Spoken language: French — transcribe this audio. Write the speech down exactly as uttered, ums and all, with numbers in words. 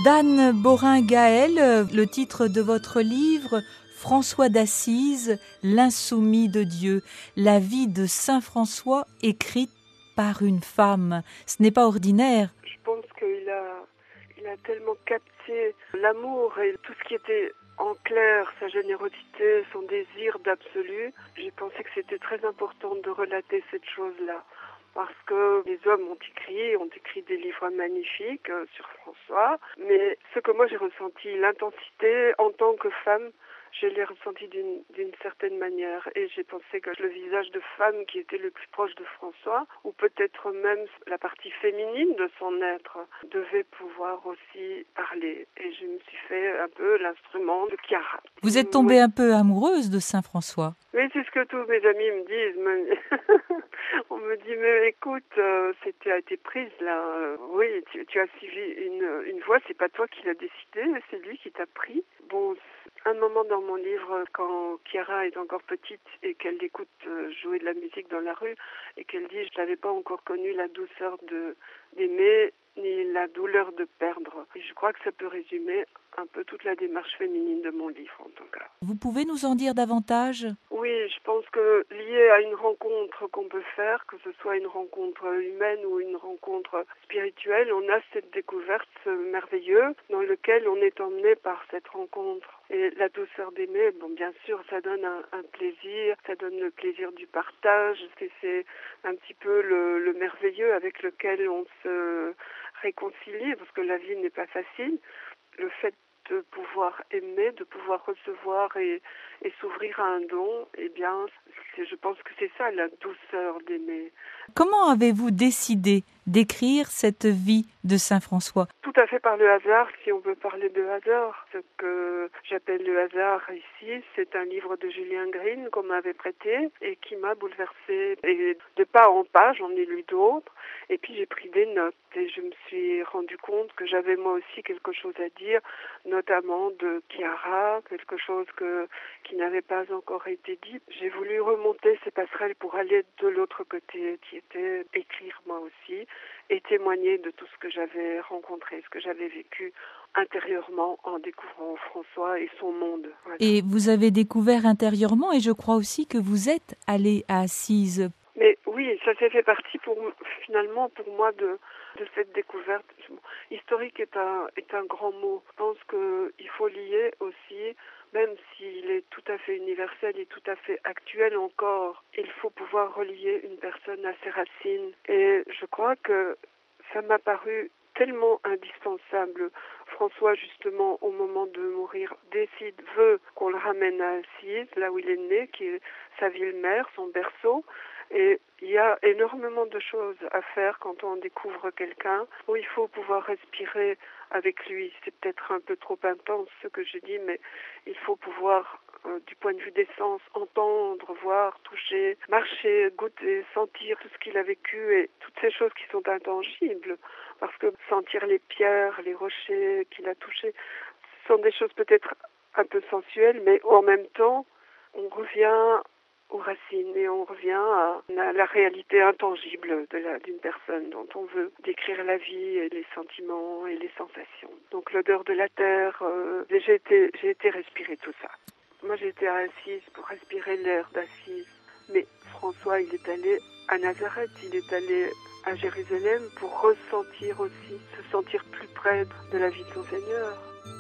d'Anne Borin-Gaël, le titre de votre livre « François d'Assise, l'insoumis de Dieu », la vie de Saint François écrite par une femme. Ce n'est pas ordinaire. Je pense qu'il a, il a tellement capté l'amour et tout ce qui était en clair, sa générosité, son désir d'absolu. J'ai pensé que c'était très important de relater cette chose-là. Parce que les hommes ont écrit, ont écrit des livres magnifiques euh, sur François, mais ce que moi j'ai ressenti, l'intensité en tant que femme, je l'ai ressenti d'une, d'une certaine manière et j'ai pensé que le visage de femme qui était le plus proche de François, ou peut-être même la partie féminine de son être, devait pouvoir aussi parler. Et je me suis fait un peu l'instrument de Chiara. Vous êtes tombée oui. un peu amoureuse de Saint François. Oui, c'est ce que tous mes amis me disent. Me... On me dit, mais écoute, euh, c'était à été prise là. Euh, oui, tu, tu as suivi une, une voie, c'est pas toi qui l'as décidé, c'est lui qui t'a pris. Bon, un moment dans mon livre, quand Chiara est encore petite et qu'elle écoute euh, jouer de la musique dans la rue et qu'elle dit, je n'avais pas encore connu la douceur de d'aimer ni la douleur de perdre. Et je crois que ça peut résumer un peu toute la démarche féminine de mon livre en tout cas. Vous pouvez nous en dire davantage ? Oui, je pense que lié à une rencontre qu'on peut faire, que ce soit une rencontre humaine ou une rencontre spirituelle, on a cette découverte merveilleuse dans laquelle on est emmené par cette rencontre. Et la douceur d'aimer, bon, bien sûr, ça donne un, un plaisir, ça donne le plaisir du partage, c'est, c'est un petit peu le, le merveilleux avec lequel on se réconcilie, parce que la vie n'est pas facile. Le fait de pouvoir aimer, de pouvoir recevoir et, et s'ouvrir à un don, eh bien, c'est, je pense que c'est ça, la douceur d'aimer. Comment avez-vous décidé d'écrire cette vie de Saint François ? Tout à fait par le hasard, si on veut parler de hasard. Ce que j'appelle le hasard ici, c'est un livre de Julien Green qu'on m'avait prêté et qui m'a bouleversée. Et de pas en pas, j'en ai lu d'autres. Et puis j'ai pris des notes et je me suis rendu compte que j'avais moi aussi quelque chose à dire, notamment de Chiara, quelque chose que, qui n'avait pas encore été dit. J'ai voulu remonter ces passerelles pour aller de l'autre côté, qui était écrire moi aussi et témoigner de tout ce que j'avais rencontré, ce que j'avais vécu intérieurement en découvrant François et son monde. Voilà. Et vous avez découvert intérieurement et je crois aussi que vous êtes allée à Assise. Mais oui, ça s'est fait partie pour finalement pour moi de de cette découverte. Historique est un est un grand mot. Je pense que il faut lier aussi, même s'il est tout à fait universel et tout à fait actuel encore, il faut pouvoir relier une personne à ses racines. Et je crois que ça m'a paru tellement indispensable. François, justement, au moment de mourir, décide, veut qu'on le ramène à Assise, là où il est né, qui est sa ville-mère, son berceau. Et il y a énormément de choses à faire quand on découvre quelqu'un, où il faut pouvoir respirer avec lui. C'est peut-être un peu trop intense ce que je dis, mais il faut pouvoir, euh, du point de vue des sens, entendre, voir, toucher, marcher, goûter, sentir tout ce qu'il a vécu et toutes ces choses qui sont intangibles. Parce que sentir les pierres, les rochers qu'il a touchés, ce sont des choses peut-être un peu sensuelles, mais en même temps, on revient aux racines et on revient à, à la réalité intangible de la, d'une personne dont on veut décrire la vie et les sentiments et les sensations. Donc l'odeur de la terre, euh, j'ai été, j'ai été respirer tout ça. Moi j'étais à Assise pour respirer l'air d'Assise, mais François il est allé à Nazareth, il est allé à Jérusalem pour ressentir aussi, se sentir plus près de la vie de son Seigneur.